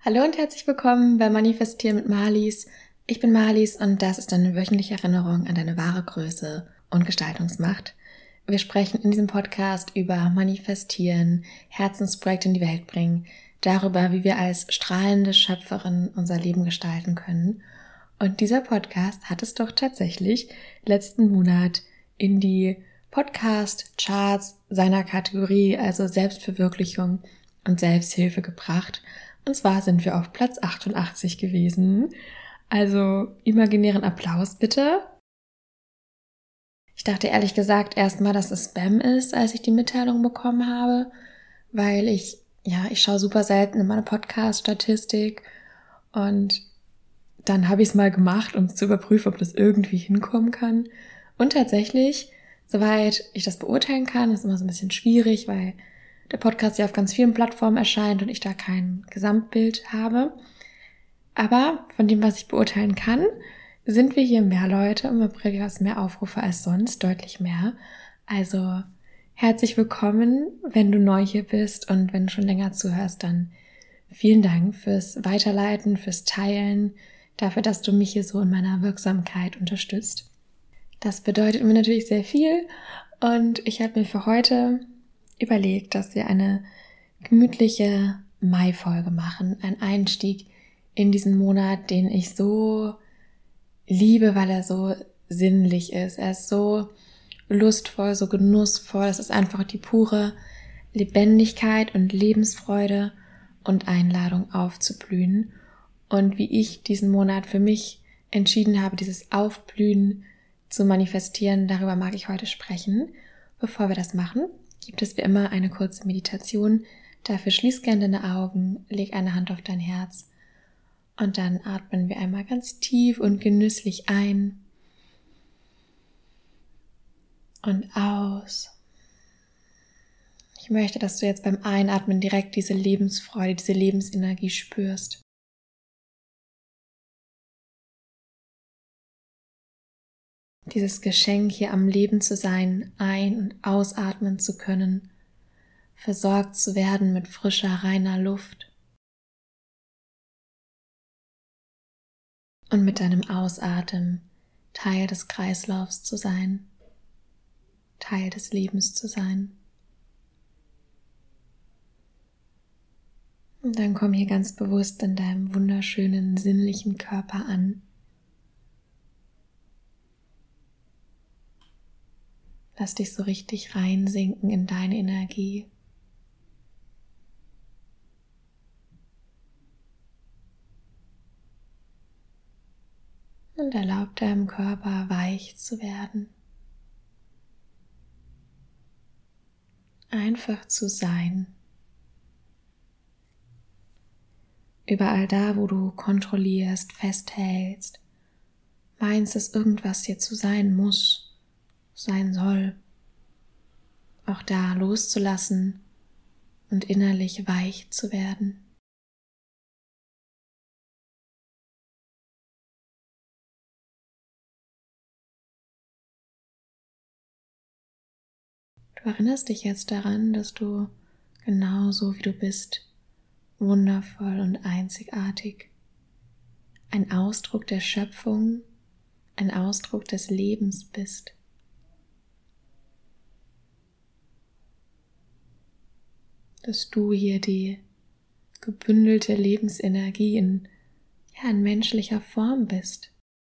Hallo und herzlich willkommen bei Manifestieren mit Marlies. Ich bin Marlies und das ist eine wöchentliche Erinnerung an deine wahre Größe und Gestaltungsmacht. Wir sprechen in diesem Podcast über Manifestieren, Herzensprojekte in die Welt bringen, darüber, wie wir als strahlende Schöpferin unser Leben gestalten können. Und dieser Podcast hat es doch tatsächlich letzten Monat in die Podcast-Charts seiner Kategorie, also Selbstverwirklichung und Selbsthilfe gebracht. Und zwar sind wir auf Platz 88 gewesen. Also imaginären Applaus bitte. Ich dachte ehrlich gesagt erstmal, dass es Spam ist, als ich die Mitteilung bekommen habe, weil ich schaue super selten in meine Podcast-Statistik und dann habe ich es mal gemacht, um zu überprüfen, ob das irgendwie hinkommen kann. Und tatsächlich, soweit ich das beurteilen kann, ist immer so ein bisschen schwierig, weil der Podcast ja auf ganz vielen Plattformen erscheint und ich da kein Gesamtbild habe. Aber von dem, was ich beurteilen kann, sind wir hier mehr Leute im April, mehr Aufrufe als sonst, deutlich mehr. Also herzlich willkommen, wenn du neu hier bist und wenn du schon länger zuhörst, dann vielen Dank fürs Weiterleiten, fürs Teilen, dafür, dass du mich hier so in meiner Wirksamkeit unterstützt. Das bedeutet mir natürlich sehr viel und ich habe mir für heute überlegt, dass wir eine gemütliche Mai-Folge machen, ein Einstieg in diesen Monat, den ich so liebe, weil er so sinnlich ist. Er ist so lustvoll, so genussvoll. Es ist einfach die pure Lebendigkeit und Lebensfreude und Einladung aufzublühen. Und wie ich diesen Monat für mich entschieden habe, dieses Aufblühen zu manifestieren, darüber mag ich heute sprechen. Bevor wir das machen, gibt es wie immer eine kurze Meditation. Dafür schließ gerne deine Augen, leg eine Hand auf dein Herz und dann atmen wir einmal ganz tief und genüsslich ein und aus. Ich möchte, dass du jetzt beim Einatmen direkt diese Lebensfreude, diese Lebensenergie spürst. Dieses Geschenk, hier am Leben zu sein, ein- und ausatmen zu können, versorgt zu werden mit frischer, reiner Luft. Und mit deinem Ausatmen Teil des Kreislaufs zu sein, Teil des Lebens zu sein. Und dann komm hier ganz bewusst in deinem wunderschönen, sinnlichen Körper an. Lass dich so richtig reinsinken in deine Energie. Und erlaub deinem Körper weich zu werden. Einfach zu sein. Überall da, wo du kontrollierst, festhältst, meinst, dass irgendwas hier zu sein muss, sein soll. Auch da loszulassen und innerlich weich zu werden. Du erinnerst dich jetzt daran, dass du genauso wie du bist, wundervoll und einzigartig, ein Ausdruck der Schöpfung, ein Ausdruck des Lebens bist. Dass du hier die gebündelte Lebensenergie in menschlicher Form bist.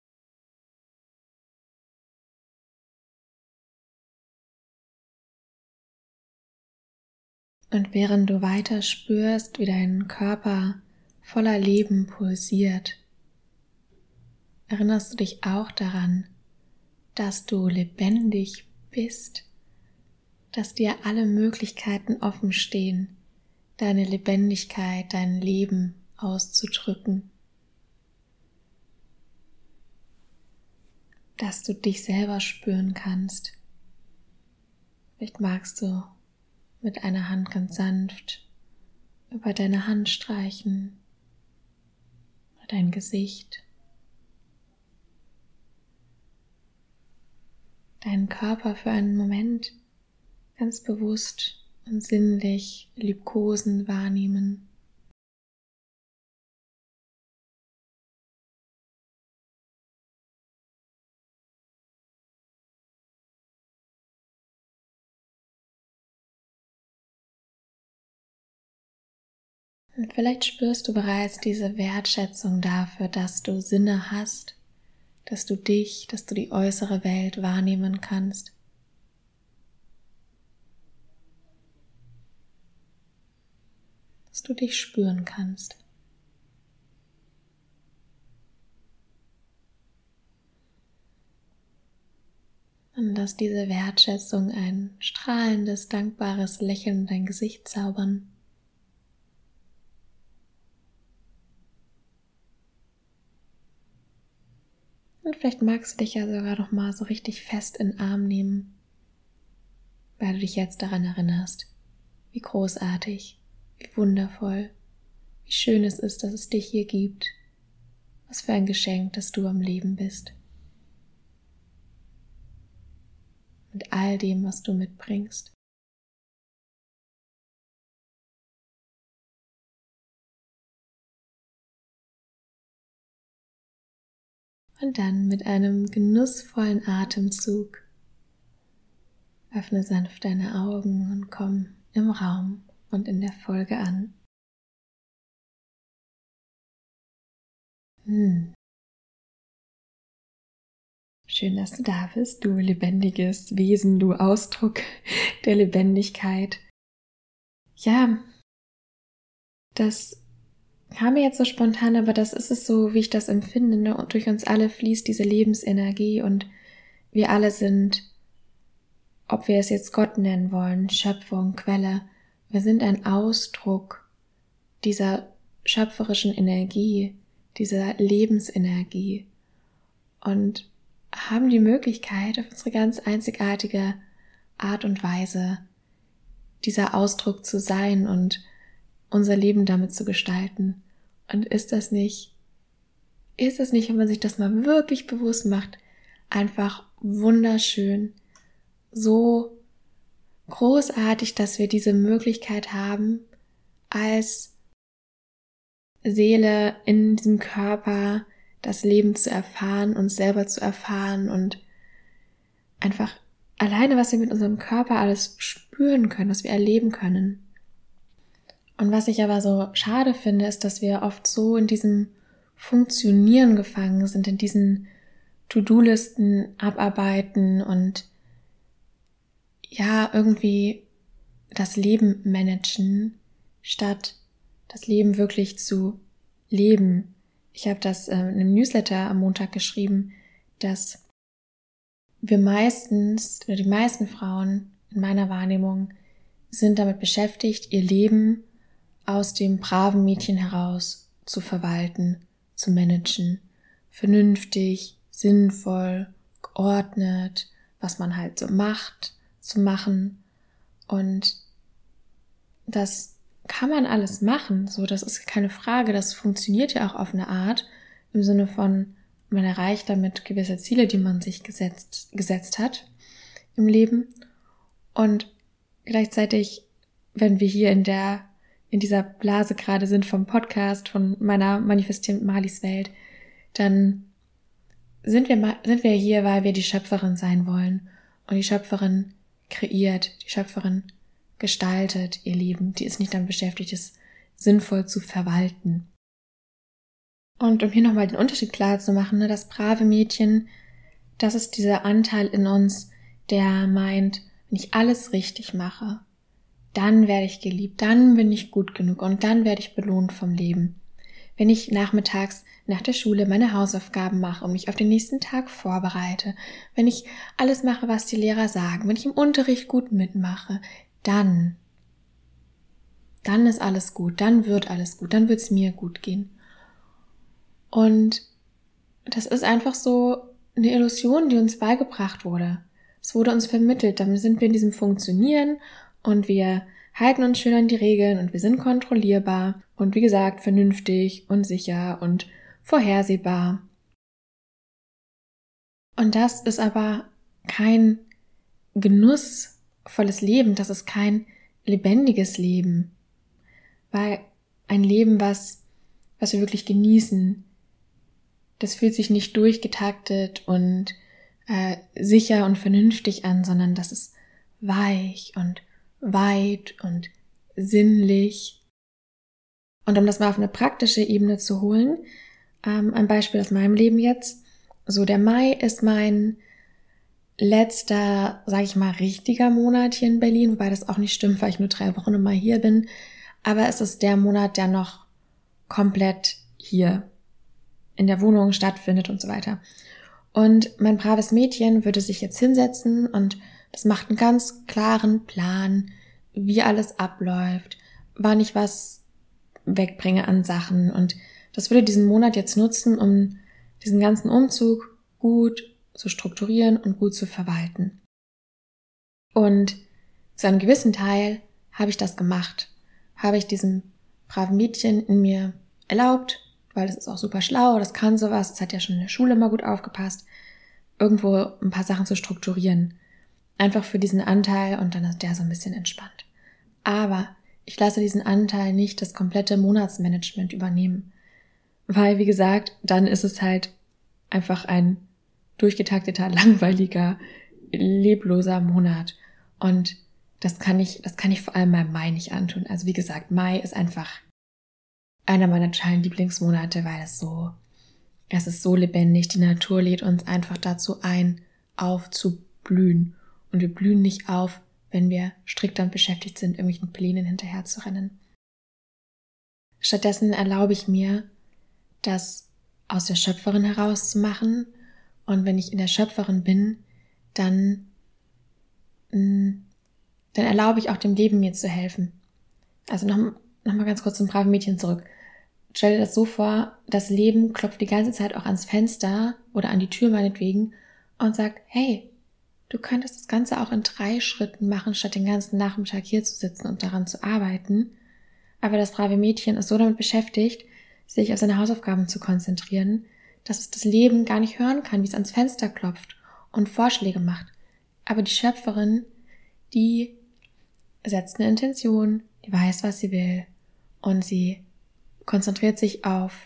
Und während du weiter spürst, wie dein Körper voller Leben pulsiert, erinnerst du dich auch daran, dass du lebendig bist, dass dir alle Möglichkeiten offen stehen, deine Lebendigkeit, dein Leben auszudrücken, dass du dich selber spüren kannst. Vielleicht magst du mit einer Hand ganz sanft über deine Hand streichen, über dein Gesicht, deinen Körper für einen Moment ganz bewusst und sinnlich liebkosen wahrnehmen. Und vielleicht spürst du bereits diese Wertschätzung dafür, dass du Sinne hast, dass du die äußere Welt wahrnehmen kannst. Dass du dich spüren kannst. Und dass diese Wertschätzung ein strahlendes, dankbares Lächeln in dein Gesicht zaubern. Und vielleicht magst du dich ja sogar noch mal so richtig fest in den Arm nehmen, weil du dich jetzt daran erinnerst, wie großartig, wie wundervoll, wie schön es ist, dass es dich hier gibt. Was für ein Geschenk, dass du am Leben bist. Mit all dem, was du mitbringst. Und dann mit einem genussvollen Atemzug öffne sanft deine Augen und komm im Raum und in der Folge an. Schön, dass du da bist, du lebendiges Wesen, du Ausdruck der Lebendigkeit. Ja, das kam mir jetzt so spontan, aber das ist es so, wie ich das empfinde. Ne? Und durch uns alle fließt diese Lebensenergie und wir alle sind, ob wir es jetzt Gott nennen wollen, Schöpfung, Quelle, wir sind ein Ausdruck dieser schöpferischen Energie, dieser Lebensenergie und haben die Möglichkeit, auf unsere ganz einzigartige Art und Weise dieser Ausdruck zu sein und unser Leben damit zu gestalten. Und ist das nicht, wenn man sich das mal wirklich bewusst macht, einfach wunderschön, so großartig, dass wir diese Möglichkeit haben, als Seele in diesem Körper das Leben zu erfahren, uns selber zu erfahren und einfach alleine, was wir mit unserem Körper alles spüren können, was wir erleben können. Und was ich aber so schade finde, ist, dass wir oft so in diesem Funktionieren gefangen sind, in diesen To-Do-Listen abarbeiten und ja, irgendwie das Leben managen, statt das Leben wirklich zu leben. Ich habe das in einem Newsletter am Montag geschrieben, dass die meisten Frauen in meiner Wahrnehmung sind damit beschäftigt, ihr Leben aus dem braven Mädchen heraus zu verwalten, zu managen, vernünftig, sinnvoll, geordnet, was man halt so macht, zu machen. Und das kann man alles machen, so, das ist keine Frage, das funktioniert ja auch auf eine Art, im Sinne von, man erreicht damit gewisse Ziele, die man sich gesetzt hat im Leben. Und gleichzeitig, wenn wir hier in dieser Blase gerade sind vom Podcast, von meiner Manifestieren mit Marlies Welt, dann sind wir hier, weil wir die Schöpferin sein wollen. Und die Schöpferin kreiert, die Schöpferin gestaltet ihr Leben. Die ist nicht damit beschäftigt, es sinnvoll zu verwalten. Und um hier nochmal den Unterschied klar zu machen, ne, das brave Mädchen, das ist dieser Anteil in uns, der meint, wenn ich alles richtig mache, dann werde ich geliebt, dann bin ich gut genug und dann werde ich belohnt vom Leben. Wenn ich nachmittags nach der Schule meine Hausaufgaben mache und mich auf den nächsten Tag vorbereite, wenn ich alles mache, was die Lehrer sagen, wenn ich im Unterricht gut mitmache, dann ist alles gut, dann wird alles gut, dann wird es mir gut gehen. Und das ist einfach so eine Illusion, die uns beigebracht wurde. Es wurde uns vermittelt, dann sind wir in diesem Funktionieren und wir halten uns schön an die Regeln und wir sind kontrollierbar und wie gesagt vernünftig und sicher und vorhersehbar. Und das ist aber kein genussvolles Leben, das ist kein lebendiges Leben, weil ein Leben, was wir wirklich genießen, das fühlt sich nicht durchgetaktet und sicher und vernünftig an, sondern das ist weich und weit und sinnlich Und um das mal auf eine praktische Ebene zu holen, ein Beispiel aus meinem Leben jetzt. So, der Mai ist mein letzter, sage ich mal, richtiger Monat hier in Berlin, wobei das auch nicht stimmt, weil ich nur 3 Wochen immer hier bin. Aber es ist der Monat, der noch komplett hier in der Wohnung stattfindet und so weiter. Und mein braves Mädchen würde sich jetzt hinsetzen und das macht einen ganz klaren Plan, wie alles abläuft, wann ich was wegbringe an Sachen. Und das würde diesen Monat jetzt nutzen, um diesen ganzen Umzug gut zu strukturieren und gut zu verwalten. Und zu einem gewissen Teil habe ich das gemacht. Habe ich diesem braven Mädchen in mir erlaubt, weil das ist auch super schlau, das kann sowas, das hat ja schon in der Schule immer gut aufgepasst, irgendwo ein paar Sachen zu strukturieren. Einfach für diesen Anteil und dann ist der so ein bisschen entspannt. Aber ich lasse diesen Anteil nicht das komplette Monatsmanagement übernehmen. Weil, wie gesagt, dann ist es halt einfach ein durchgetakteter, langweiliger, lebloser Monat. Und das kann ich vor allem beim Mai nicht antun. Also wie gesagt, Mai ist einfach einer meiner totalen Lieblingsmonate, weil es ist so lebendig. Die Natur lädt uns einfach dazu ein, aufzublühen. Und wir blühen nicht auf, wenn wir strikt damit beschäftigt sind, irgendwelchen Plänen hinterher zu rennen. Stattdessen erlaube ich mir, das aus der Schöpferin herauszumachen. Und wenn ich in der Schöpferin bin, dann erlaube ich auch dem Leben mir zu helfen. Also noch mal ganz kurz zum braven Mädchen zurück. Stell dir das so vor, das Leben klopft die ganze Zeit auch ans Fenster oder an die Tür meinetwegen und sagt, hey, du könntest das Ganze auch in 3 Schritten machen, statt den ganzen Nachmittag hier zu sitzen und daran zu arbeiten. Aber das brave Mädchen ist so damit beschäftigt, sich auf seine Hausaufgaben zu konzentrieren, dass es das Leben gar nicht hören kann, wie es ans Fenster klopft und Vorschläge macht. Aber die Schöpferin, die setzt eine Intention, die weiß, was sie will und sie konzentriert sich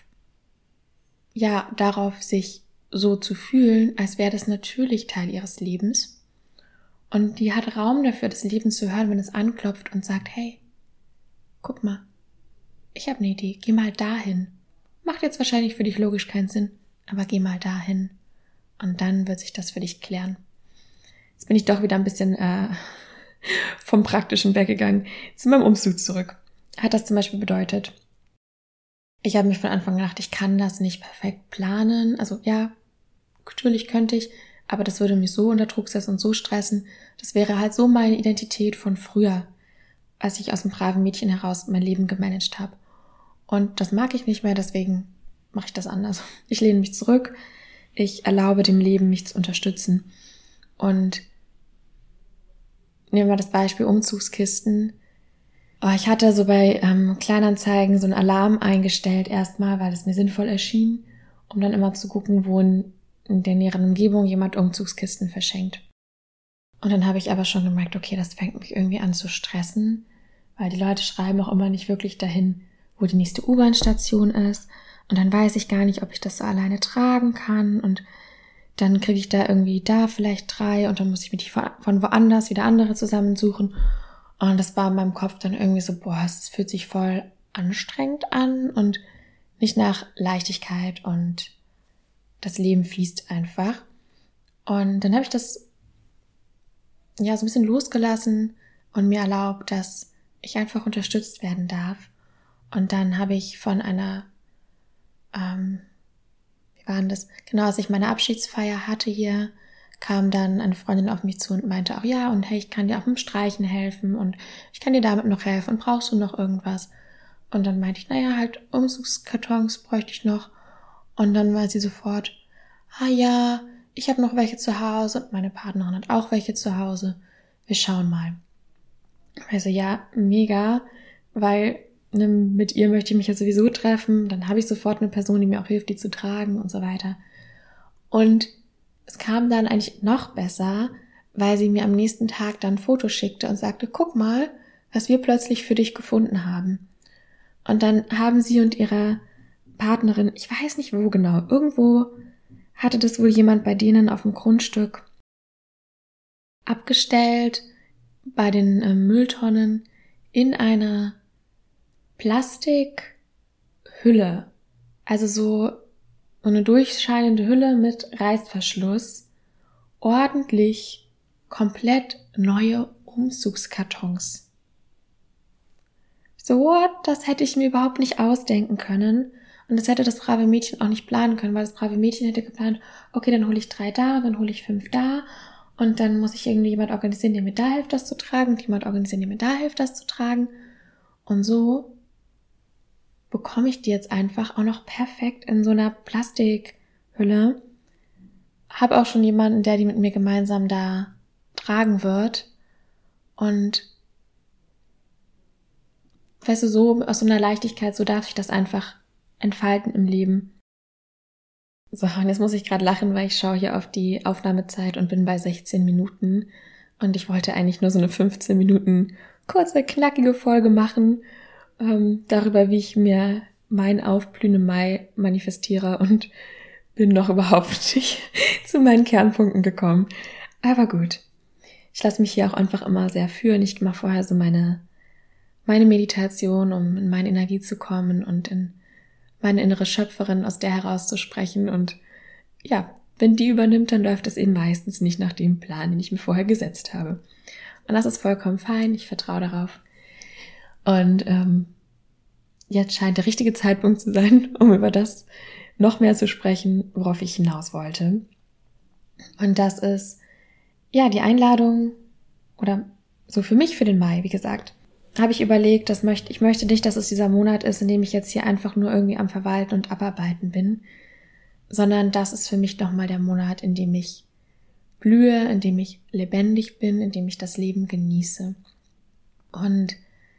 darauf, sich so zu fühlen, als wäre das natürlich Teil ihres Lebens. Und die hat Raum dafür, das Leben zu hören, wenn es anklopft und sagt, hey, guck mal, ich habe eine Idee, geh mal dahin. Macht jetzt wahrscheinlich für dich logisch keinen Sinn, aber geh mal dahin. Und dann wird sich das für dich klären. Jetzt bin ich doch wieder ein bisschen vom Praktischen weggegangen. Zu meinem Umzug zurück. Hat das zum Beispiel bedeutet, ich habe mir von Anfang an gedacht, ich kann das nicht perfekt planen. Also ja, natürlich könnte ich, aber das würde mich so unter Druck setzen und so stressen. Das wäre halt so meine Identität von früher, als ich aus dem braven Mädchen heraus mein Leben gemanagt habe. Und das mag ich nicht mehr, deswegen mache ich das anders. Ich lehne mich zurück, ich erlaube dem Leben, mich zu unterstützen. Und nehmen wir das Beispiel Umzugskisten. Ich hatte so bei Kleinanzeigen so einen Alarm eingestellt erstmal, weil es mir sinnvoll erschien, um dann immer zu gucken, wo in der näheren Umgebung jemand Umzugskisten verschenkt. Und dann habe ich aber schon gemerkt, okay, das fängt mich irgendwie an zu stressen, weil die Leute schreiben auch immer nicht wirklich dahin, wo die nächste U-Bahn-Station ist. Und dann weiß ich gar nicht, ob ich das so alleine tragen kann. Und dann kriege ich da vielleicht 3 und dann muss ich mir die von woanders wieder andere zusammensuchen. Und das war in meinem Kopf dann irgendwie so, es fühlt sich voll anstrengend an und nicht nach Leichtigkeit und das Leben fließt einfach. Und dann habe ich das so ein bisschen losgelassen und mir erlaubt, dass ich einfach unterstützt werden darf. Und dann habe ich von einer, als ich meine Abschiedsfeier hatte hier, kam dann eine Freundin auf mich zu und meinte auch, ja, und hey, ich kann dir auch mit dem Streichen helfen und ich kann dir damit noch helfen und brauchst du noch irgendwas? Und dann meinte ich, halt Umzugskartons bräuchte ich noch. Und dann war sie sofort, ja, ich habe noch welche zu Hause und meine Partnerin hat auch welche zu Hause. Wir schauen mal. Also ja, mega, weil mit ihr möchte ich mich ja sowieso treffen. Dann habe ich sofort eine Person, die mir auch hilft, die zu tragen und so weiter. Und es kam dann eigentlich noch besser, weil sie mir am nächsten Tag dann ein Foto schickte und sagte, guck mal, was wir plötzlich für dich gefunden haben. Und dann haben sie und ihre Partnerin, ich weiß nicht wo genau, irgendwo hatte das wohl jemand bei denen auf dem Grundstück abgestellt, bei den Mülltonnen in einer Plastik, Hülle, also so eine durchscheinende Hülle mit Reißverschluss, ordentlich komplett neue Umzugskartons. So, das hätte ich mir überhaupt nicht ausdenken können. Und das hätte das brave Mädchen auch nicht planen können, weil das brave Mädchen hätte geplant, okay, dann hole ich 3 da, dann hole ich 5 da und dann muss ich irgendwie jemand organisieren, der mir da hilft, das zu tragen und jemand organisieren, der mir da hilft, das zu tragen. Und so bekomme ich die jetzt einfach auch noch perfekt in so einer Plastikhülle. Habe auch schon jemanden, der die mit mir gemeinsam da tragen wird. Und weißt du, so aus so einer Leichtigkeit, so darf ich das einfach entfalten im Leben. So, und jetzt muss ich gerade lachen, weil ich schaue hier auf die Aufnahmezeit und bin bei 16 Minuten. Und ich wollte eigentlich nur so eine 15 Minuten kurze, knackige Folge machen, darüber, wie ich mir mein Aufblühen im Mai manifestiere und bin noch überhaupt nicht zu meinen Kernpunkten gekommen. Aber gut, ich lasse mich hier auch einfach immer sehr führen. Ich mache vorher so meine Meditation, um in meine Energie zu kommen und in meine innere Schöpferin, aus der herauszusprechen. Und ja, wenn die übernimmt, dann läuft es eben meistens nicht nach dem Plan, den ich mir vorher gesetzt habe. Und das ist vollkommen fein, ich vertraue darauf. Und jetzt scheint der richtige Zeitpunkt zu sein, um über das noch mehr zu sprechen, worauf ich hinaus wollte. Und das ist ja die Einladung, oder so für mich für den Mai, wie gesagt, habe ich überlegt, ich möchte nicht, dass es dieser Monat ist, in dem ich jetzt hier einfach nur irgendwie am Verwalten und Abarbeiten bin, sondern das ist für mich nochmal der Monat, in dem ich blühe, in dem ich lebendig bin, in dem ich das Leben genieße. Und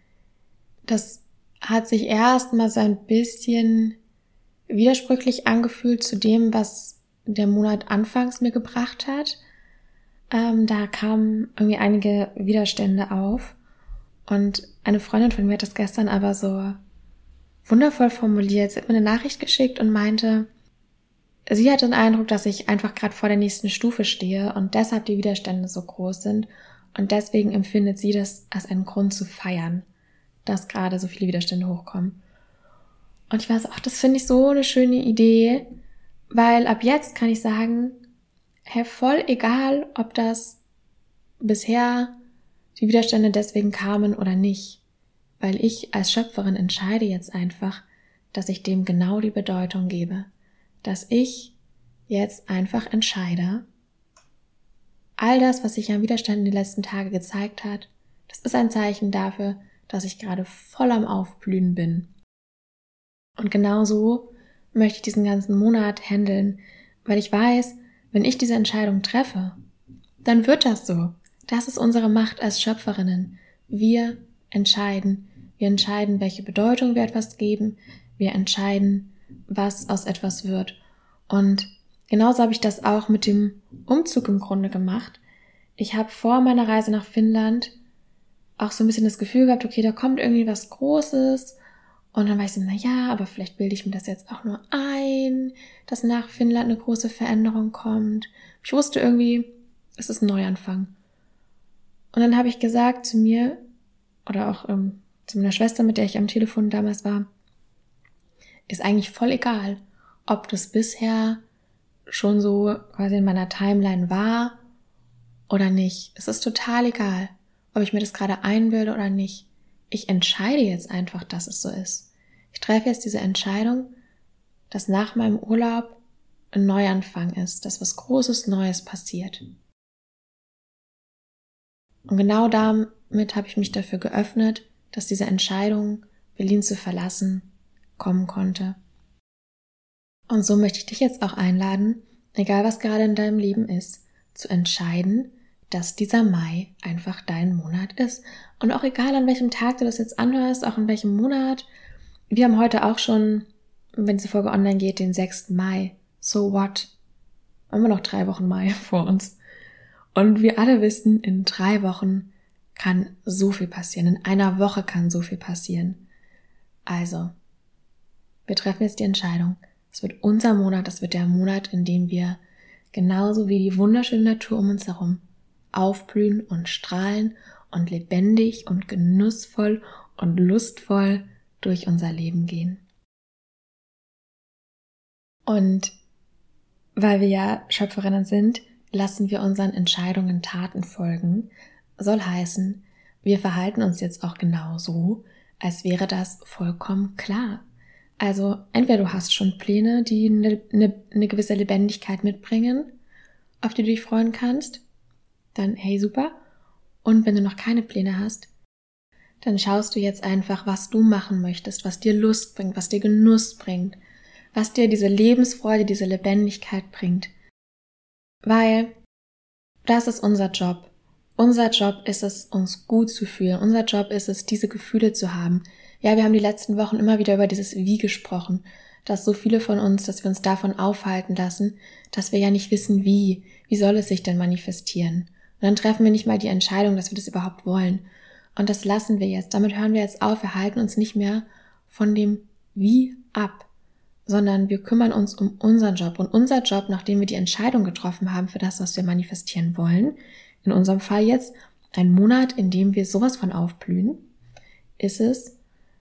das hat sich erstmal so ein bisschen widersprüchlich angefühlt zu dem, was der Monat anfangs mir gebracht hat. Da kamen irgendwie einige Widerstände auf. Und eine Freundin von mir hat das gestern aber so wundervoll formuliert. Sie hat mir eine Nachricht geschickt und meinte, sie hat den Eindruck, dass ich einfach gerade vor der nächsten Stufe stehe und deshalb die Widerstände so groß sind. Und deswegen empfindet sie das als einen Grund zu feiern, dass gerade so viele Widerstände hochkommen. Und ich weiß auch, das finde ich so eine schöne Idee, weil ab jetzt kann ich sagen, hey, voll egal, ob das bisher die Widerstände deswegen kamen oder nicht, weil ich als Schöpferin entscheide jetzt einfach, dass ich dem genau die Bedeutung gebe, dass ich jetzt einfach entscheide, all das, was sich an Widerständen die letzten Tage gezeigt hat, das ist ein Zeichen dafür, dass ich gerade voll am Aufblühen bin. Und genau so möchte ich diesen ganzen Monat handeln, weil ich weiß, wenn ich diese Entscheidung treffe, dann wird das so. Das ist unsere Macht als Schöpferinnen. Wir entscheiden, welche Bedeutung wir etwas geben. Wir entscheiden, was aus etwas wird. Und genauso habe ich das auch mit dem Umzug im Grunde gemacht. Ich habe vor meiner Reise nach Finnland auch so ein bisschen das Gefühl gehabt, okay, da kommt irgendwie was Großes. Und dann war ich so, aber vielleicht bilde ich mir das jetzt auch nur ein, dass nach Finnland eine große Veränderung kommt. Ich wusste irgendwie, es ist ein Neuanfang. Und dann habe ich gesagt zu mir, oder auch zu meiner Schwester, mit der ich am Telefon damals war, ist eigentlich voll egal, ob das bisher schon so quasi in meiner Timeline war oder nicht. Es ist total egal, ob ich mir das gerade einbilde oder nicht. Ich entscheide jetzt einfach, dass es so ist. Ich treffe jetzt diese Entscheidung, dass nach meinem Urlaub ein Neuanfang ist, dass was Großes Neues passiert. Und genau damit habe ich mich dafür geöffnet, dass diese Entscheidung, Berlin zu verlassen, kommen konnte. Und so möchte ich dich jetzt auch einladen, egal was gerade in deinem Leben ist, zu entscheiden, dass dieser Mai einfach dein Monat ist. Und auch egal, an welchem Tag du das jetzt anhörst, auch in welchem Monat. Wir haben heute auch schon, wenn diese Folge online geht, den 6. Mai. So what? Haben wir noch 3 Wochen Mai vor uns. Und wir alle wissen, in 3 Wochen kann so viel passieren. In einer Woche kann so viel passieren. Also, wir treffen jetzt die Entscheidung. Es wird unser Monat, es wird der Monat, in dem wir genauso wie die wunderschöne Natur um uns herum aufblühen und strahlen und lebendig und genussvoll und lustvoll durch unser Leben gehen. Und weil wir ja Schöpferinnen sind, lassen wir unseren Entscheidungen Taten folgen. Soll heißen, wir verhalten uns jetzt auch genau so, als wäre das vollkommen klar. Also entweder du hast schon Pläne, die eine gewisse Lebendigkeit mitbringen, auf die du dich freuen kannst, dann hey, super. Und wenn du noch keine Pläne hast, dann schaust du jetzt einfach, was du machen möchtest, was dir Lust bringt, was dir Genuss bringt, was dir diese Lebensfreude, diese Lebendigkeit bringt. Weil das ist unser Job. Unser Job ist es, uns gut zu fühlen. Unser Job ist es, diese Gefühle zu haben. Ja, wir haben die letzten Wochen immer wieder über dieses Wie gesprochen, dass so viele von uns, dass wir uns davon aufhalten lassen, dass wir ja nicht wissen, wie soll es sich denn manifestieren? Und dann treffen wir nicht mal die Entscheidung, dass wir das überhaupt wollen. Und das lassen wir jetzt. Damit hören wir jetzt auf. Wir halten uns nicht mehr von dem Wie ab, sondern wir kümmern uns um unseren Job. Und unser Job, nachdem wir die Entscheidung getroffen haben für das, was wir manifestieren wollen, in unserem Fall jetzt ein Monat, in dem wir sowas von aufblühen, ist es,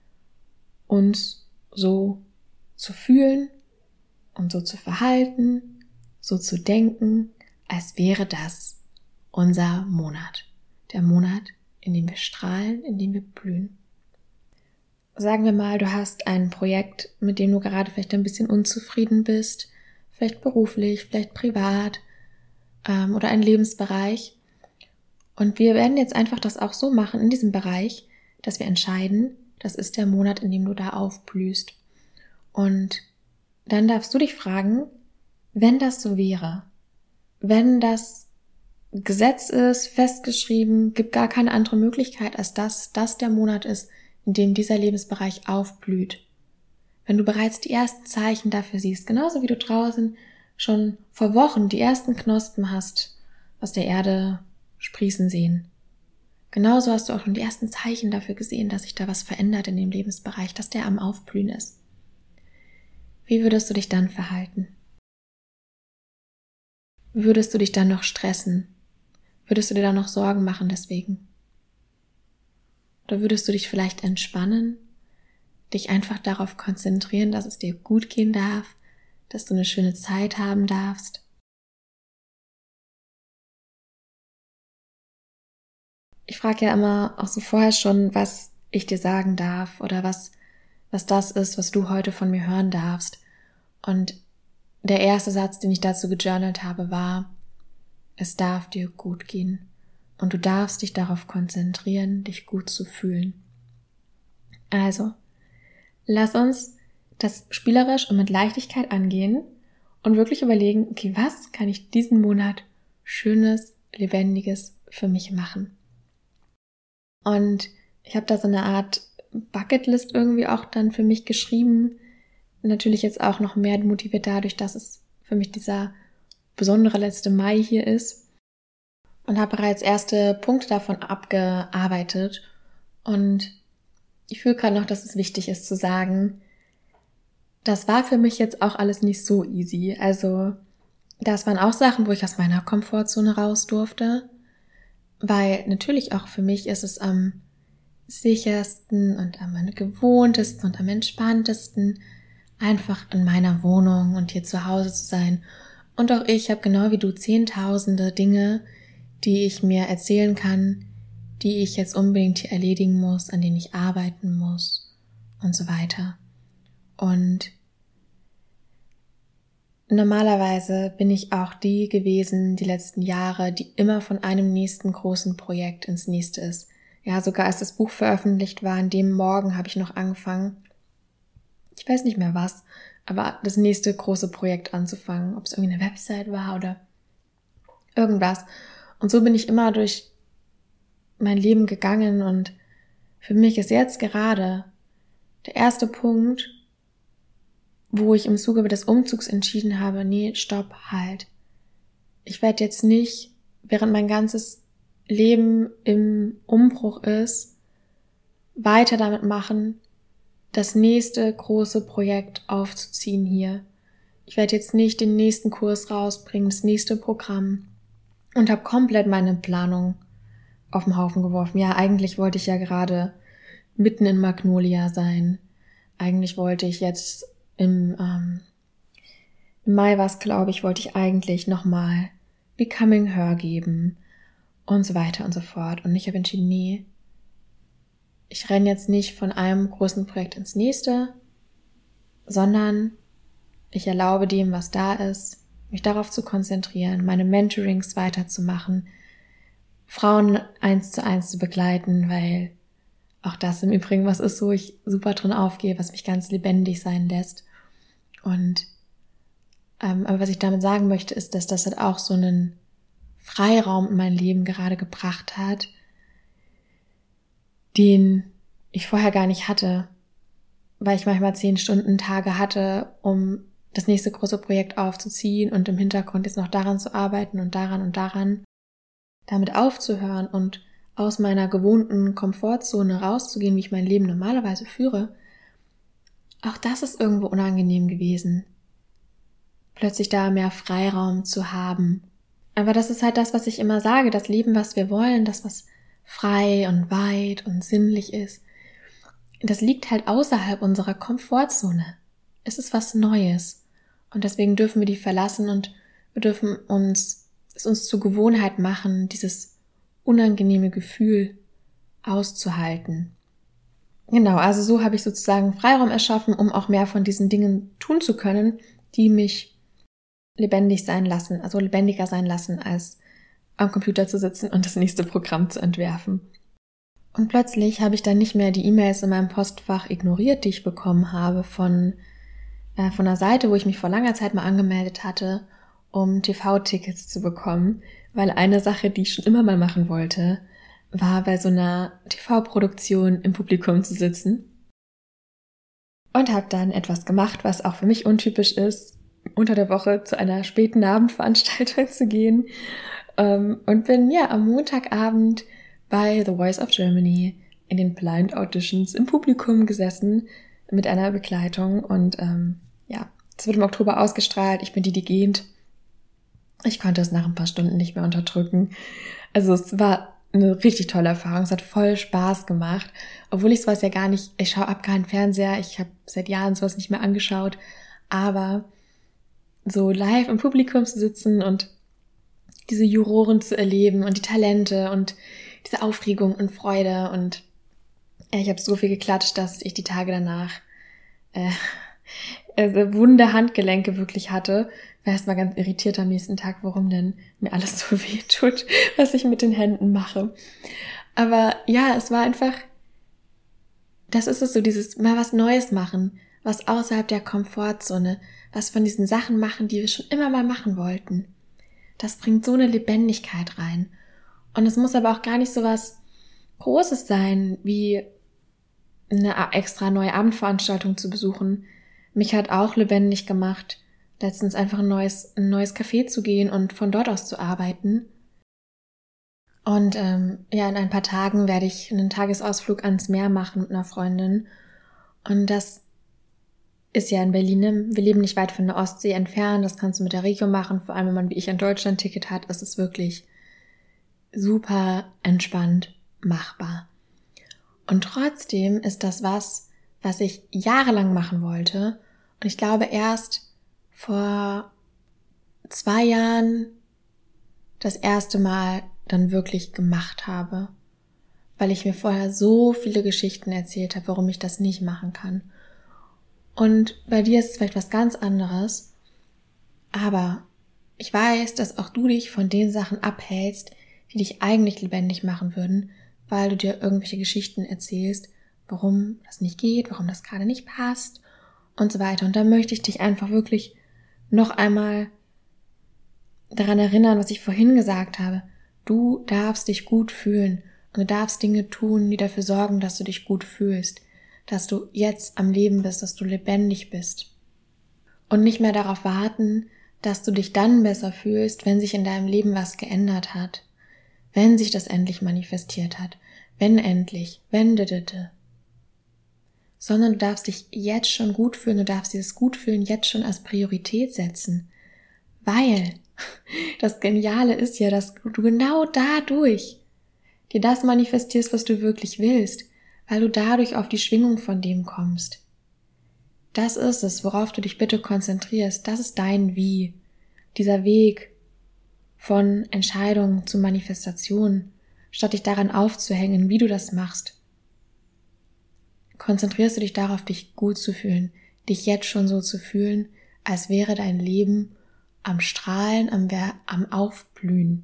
uns so zu fühlen und so zu verhalten, so zu denken, als wäre das unser Monat. Der Monat, in dem wir strahlen, in dem wir blühen. Sagen wir mal, du hast ein Projekt, mit dem du gerade vielleicht ein bisschen unzufrieden bist, vielleicht beruflich, vielleicht privat oder ein Lebensbereich. Und wir werden jetzt einfach das auch so machen in diesem Bereich, dass wir entscheiden, das ist der Monat, in dem du da aufblühst. Und dann darfst du dich fragen, wenn das so wäre, wenn das Gesetz ist, festgeschrieben, gibt gar keine andere Möglichkeit, als dass das der Monat ist, in dem dieser Lebensbereich aufblüht. Wenn du bereits die ersten Zeichen dafür siehst, genauso wie du draußen schon vor Wochen die ersten Knospen hast, aus der Erde sprießen sehen. Genauso hast du auch schon die ersten Zeichen dafür gesehen, dass sich da was verändert in dem Lebensbereich, dass der am Aufblühen ist. Wie würdest du dich dann verhalten? Würdest du dich dann noch stressen? Würdest du dir dann noch Sorgen machen deswegen? Oder würdest du dich vielleicht entspannen, dich einfach darauf konzentrieren, dass es dir gut gehen darf, dass du eine schöne Zeit haben darfst? Ich frage ja immer auch so vorher schon, was ich dir sagen darf oder was das ist, was du heute von mir hören darfst. Und der erste Satz, den ich dazu gejournalt habe, war: Es darf dir gut gehen und du darfst dich darauf konzentrieren, dich gut zu fühlen. Also, lass uns das spielerisch und mit Leichtigkeit angehen und wirklich überlegen, okay, was kann ich diesen Monat Schönes, Lebendiges für mich machen? Und ich habe da so eine Art Bucketlist irgendwie auch dann für mich geschrieben. Natürlich jetzt auch noch mehr motiviert dadurch, dass es für mich dieser besondere letzte Mai hier ist. Und habe bereits erste Punkte davon abgearbeitet. Und ich fühle gerade noch, dass es wichtig ist zu sagen, das war für mich jetzt auch alles nicht so easy. Also das waren auch Sachen, wo ich aus meiner Komfortzone raus durfte. Weil natürlich auch für mich ist es am sichersten und am gewohntesten und am entspanntesten, einfach in meiner Wohnung und hier zu Hause zu sein. Und auch ich habe genau wie du zehntausende Dinge, die ich mir erzählen kann, die ich jetzt unbedingt hier erledigen muss, an denen ich arbeiten muss und so weiter. Und normalerweise bin ich auch die gewesen, die letzten Jahre, die immer von einem nächsten großen Projekt ins nächste ist. Ja, sogar als das Buch veröffentlicht war, an dem Morgen habe ich noch angefangen, ich weiß nicht mehr was, aber das nächste große Projekt anzufangen, ob es irgendwie eine Website war oder irgendwas. Und so bin ich immer durch mein Leben gegangen und für mich ist jetzt gerade der erste Punkt, wo ich im Zuge des Umzugs entschieden habe, nee, stopp, halt. Ich werde jetzt nicht, während mein ganzes Leben im Umbruch ist, weiter damit machen, das nächste große Projekt aufzuziehen hier. Ich werde jetzt nicht den nächsten Kurs rausbringen, das nächste Programm und habe komplett meine Planung auf den Haufen geworfen. Ja, eigentlich wollte ich ja gerade mitten in Magnolia sein. Eigentlich wollte ich jetzt im Im Mai war es, glaube ich, wollte ich eigentlich nochmal Becoming Her geben und so weiter und so fort. Und ich habe entschieden, nee, ich renne jetzt nicht von einem großen Projekt ins nächste, sondern ich erlaube dem, was da ist, mich darauf zu konzentrieren, meine Mentorings weiterzumachen, Frauen 1:1 zu begleiten, weil auch das im Übrigen was ist, wo ich super drin aufgehe, was mich ganz lebendig sein lässt. Und aber was ich damit sagen möchte, ist, dass das halt auch so einen Freiraum in mein Leben gerade gebracht hat, den ich vorher gar nicht hatte, weil ich manchmal 10-Stunden-Tage hatte, um das nächste große Projekt aufzuziehen und im Hintergrund jetzt noch daran zu arbeiten und daran, damit aufzuhören und aus meiner gewohnten Komfortzone rauszugehen, wie ich mein Leben normalerweise führe. Auch das ist irgendwo unangenehm gewesen, plötzlich da mehr Freiraum zu haben. Aber das ist halt das, was ich immer sage, das Leben, was wir wollen, das, was frei und weit und sinnlich ist, das liegt halt außerhalb unserer Komfortzone. Es ist was Neues. Und deswegen dürfen wir die verlassen und wir dürfen es uns zur Gewohnheit machen, dieses unangenehme Gefühl auszuhalten. Genau, also so habe ich sozusagen Freiraum erschaffen, um auch mehr von diesen Dingen tun zu können, die mich lebendig sein lassen, also lebendiger sein lassen, als am Computer zu sitzen und das nächste Programm zu entwerfen. Und plötzlich habe ich dann nicht mehr die E-Mails in meinem Postfach ignoriert, die ich bekommen habe von einer Seite, wo ich mich vor langer Zeit mal angemeldet hatte, um TV-Tickets zu bekommen, weil eine Sache, die ich schon immer mal machen wollte, war bei so einer TV-Produktion im Publikum zu sitzen. Und habe dann etwas gemacht, was auch für mich untypisch ist, unter der Woche zu einer späten Abendveranstaltung zu gehen. Und bin am Montagabend bei The Voice of Germany in den Blind Auditions im Publikum gesessen mit einer Begleitung und es wird im Oktober ausgestrahlt. Ich bin die gehend. Ich konnte es nach ein paar Stunden nicht mehr unterdrücken. Also es war eine richtig tolle Erfahrung. Es hat voll Spaß gemacht, obwohl ich sowas ja gar nicht, ich schaue ab keinen Fernseher, ich habe seit Jahren sowas nicht mehr angeschaut, aber so live im Publikum zu sitzen und diese Juroren zu erleben und die Talente und diese Aufregung und Freude und ich habe so viel geklatscht, dass ich die Tage danach wunde Handgelenke wirklich hatte. War erst mal ganz irritiert am nächsten Tag, warum denn mir alles so weh tut, was ich mit den Händen mache. Aber ja, es war einfach, das ist es so, dieses mal was Neues machen, was außerhalb der Komfortzone, was von diesen Sachen machen, die wir schon immer mal machen wollten. Das bringt so eine Lebendigkeit rein. Und es muss aber auch gar nicht so was Großes sein, wie eine extra neue Abendveranstaltung zu besuchen. Mich hat auch lebendig gemacht, letztens einfach ein neues Café zu gehen und von dort aus zu arbeiten. Und in ein paar Tagen werde ich einen Tagesausflug ans Meer machen mit einer Freundin. Und das ist ja in Berlin. Wir leben nicht weit von der Ostsee entfernt. Das kannst du mit der Regio machen. Vor allem, wenn man wie ich ein Deutschland-Ticket hat, ist es wirklich super entspannt machbar. Und trotzdem ist das was ich jahrelang machen wollte. Und ich glaube, erst vor 2 Jahren das erste Mal dann wirklich gemacht habe, weil ich mir vorher so viele Geschichten erzählt habe, warum ich das nicht machen kann. Und bei dir ist es vielleicht was ganz anderes, aber ich weiß, dass auch du dich von den Sachen abhältst, die dich eigentlich lebendig machen würden, weil du dir irgendwelche Geschichten erzählst, warum das nicht geht, warum das gerade nicht passt und so weiter. Und da möchte ich dich einfach wirklich noch einmal daran erinnern, was ich vorhin gesagt habe. Du darfst dich gut fühlen und du darfst Dinge tun, die dafür sorgen, dass du dich gut fühlst, dass du jetzt am Leben bist, dass du lebendig bist. Und nicht mehr darauf warten, dass du dich dann besser fühlst, wenn sich in deinem Leben was geändert hat, wenn sich das endlich manifestiert hat, wenn sondern du darfst dich jetzt schon gut fühlen, du darfst dieses Gutfühlen jetzt schon als Priorität setzen, weil das Geniale ist ja, dass du genau dadurch dir das manifestierst, was du wirklich willst, weil du dadurch auf die Schwingung von dem kommst. Das ist es, worauf du dich bitte konzentrierst. Das ist dein Wie. Dieser Weg von Entscheidung zu Manifestation, statt dich daran aufzuhängen, wie du das machst. Konzentrierst du dich darauf, dich gut zu fühlen, dich jetzt schon so zu fühlen, als wäre dein Leben am Strahlen, am Aufblühen.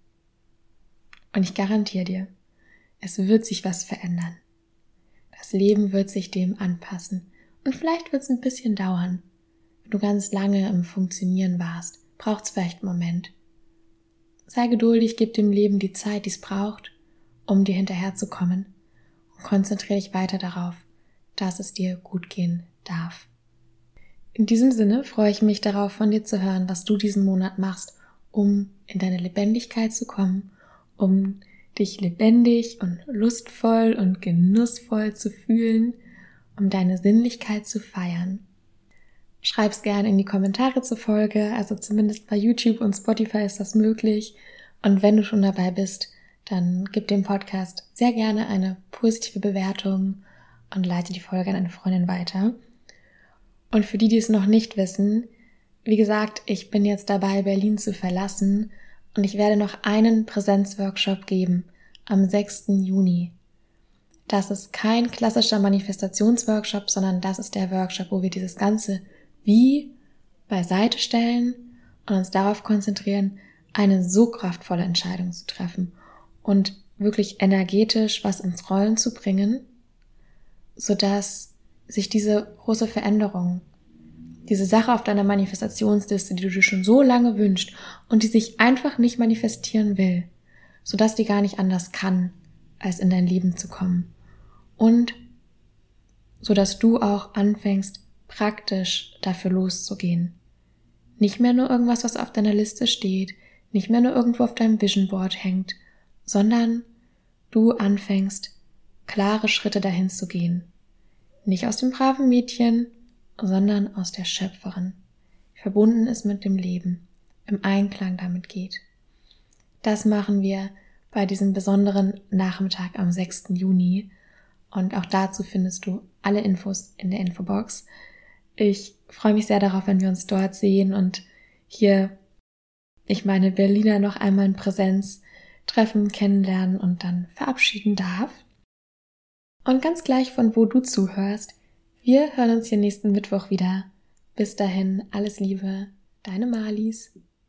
Und ich garantiere dir, es wird sich was verändern. Das Leben wird sich dem anpassen. Und vielleicht wird es ein bisschen dauern. Wenn du ganz lange im Funktionieren warst, braucht es vielleicht einen Moment. Sei geduldig, gib dem Leben die Zeit, die es braucht, um dir hinterherzukommen. Und konzentriere dich weiter darauf, dass es dir gut gehen darf. In diesem Sinne freue ich mich darauf, von dir zu hören, was du diesen Monat machst, um in deine Lebendigkeit zu kommen, um dich lebendig und lustvoll und genussvoll zu fühlen, um deine Sinnlichkeit zu feiern. Schreib's gerne in die Kommentare zur Folge, also zumindest bei YouTube und Spotify ist das möglich. Und wenn du schon dabei bist, dann gib dem Podcast sehr gerne eine positive Bewertung und leite die Folge an eine Freundin weiter. Und für die es noch nicht wissen, wie gesagt, ich bin jetzt dabei, Berlin zu verlassen und ich werde noch einen Präsenzworkshop geben am 6. Juni. Das ist kein klassischer Manifestationsworkshop, sondern das ist der Workshop, wo wir dieses ganze Wie beiseite stellen und uns darauf konzentrieren, eine so kraftvolle Entscheidung zu treffen und wirklich energetisch was ins Rollen zu bringen, sodass sich diese große Veränderung, diese Sache auf deiner Manifestationsliste, die du dir schon so lange wünschst und die sich einfach nicht manifestieren will, sodass die gar nicht anders kann, als in dein Leben zu kommen. Und sodass du auch anfängst, praktisch dafür loszugehen. Nicht mehr nur irgendwas, was auf deiner Liste steht, nicht mehr nur irgendwo auf deinem Vision Board hängt, sondern du anfängst, klare Schritte dahin zu gehen. Nicht aus dem braven Mädchen, sondern aus der Schöpferin, die verbunden ist mit dem Leben, im Einklang damit geht. Das machen wir bei diesem besonderen Nachmittag am 6. Juni und auch dazu findest du alle Infos in der Infobox. Ich freue mich sehr darauf, wenn wir uns dort sehen und hier, ich meine Berliner, noch einmal in Präsenz treffen, kennenlernen und dann verabschieden darf. Und ganz gleich, von wo du zuhörst, wir hören uns hier nächsten Mittwoch wieder. Bis dahin, alles Liebe, deine Marlies.